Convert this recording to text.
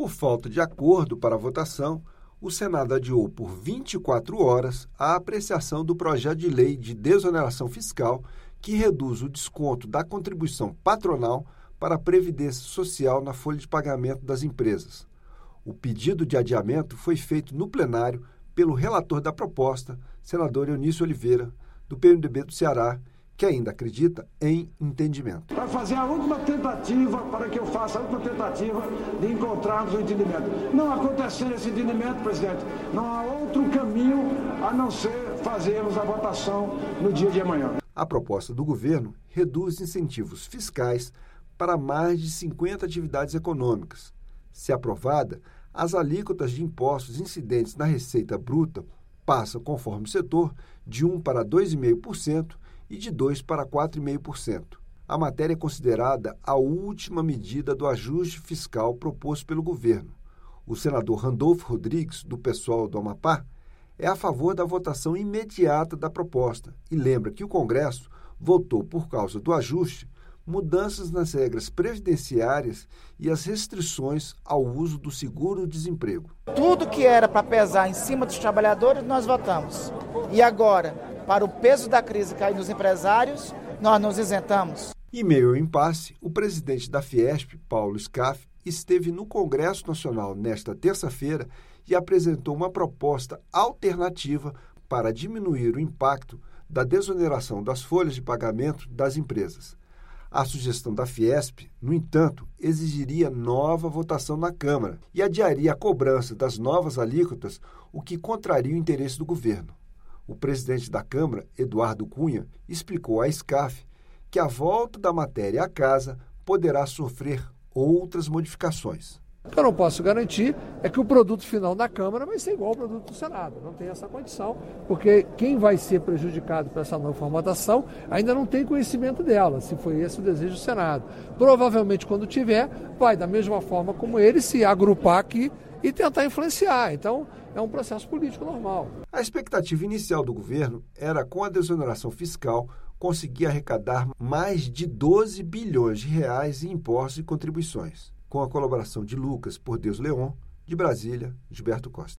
Por falta de acordo para a votação, o Senado adiou por 24 horas a apreciação do projeto de lei de desoneração fiscal que reduz o desconto da contribuição patronal para a Previdência Social na folha de pagamento das empresas. O pedido de adiamento foi feito no plenário pelo relator da proposta, senador Eunício Oliveira, do PMDB do Ceará, que ainda acredita em entendimento. Para fazer a última tentativa, para que eu faça a última tentativa de encontrarmos o entendimento. Não acontecendo esse entendimento, presidente, não há outro caminho a não ser fazermos a votação no dia de amanhã. A proposta do governo reduz incentivos fiscais para mais de 50 atividades econômicas. Se aprovada, as alíquotas de impostos incidentes na receita bruta passam, conforme o setor, de 1% para 2,5% e de 2% para 4,5%. A matéria é considerada a última medida do ajuste fiscal proposto pelo governo. O senador Randolfo Rodrigues, do PSOL do Amapá, é a favor da votação imediata da proposta e lembra que o Congresso votou, por causa do ajuste, mudanças nas regras previdenciárias e as restrições ao uso do seguro-desemprego. Tudo que era para pesar em cima dos trabalhadores, nós votamos. E agora, para o peso da crise cair nos empresários, nós nos isentamos. Em meio ao impasse, o presidente da Fiesp, Paulo Scaff, esteve no Congresso Nacional nesta terça-feira e apresentou uma proposta alternativa para diminuir o impacto da desoneração das folhas de pagamento das empresas. A sugestão da Fiesp, no entanto, exigiria nova votação na Câmara e adiaria a cobrança das novas alíquotas, o que contraria o interesse do governo. O presidente da Câmara, Eduardo Cunha, explicou à Scaff que a volta da matéria à casa poderá sofrer outras modificações. O que eu não posso garantir é que o produto final da Câmara vai ser igual ao produto do Senado. Não tem essa condição, porque quem vai ser prejudicado por essa nova formatação ainda não tem conhecimento dela, se foi esse o desejo do Senado. Provavelmente, quando tiver, vai da mesma forma como ele se agrupar aqui e tentar influenciar. Então, é um processo político normal. A expectativa inicial do governo era, com a desoneração fiscal, conseguir arrecadar mais de 12 bilhões de reais em impostos e contribuições. Com a colaboração de Lucas Por Deus Leon, de Brasília, Gilberto Costa.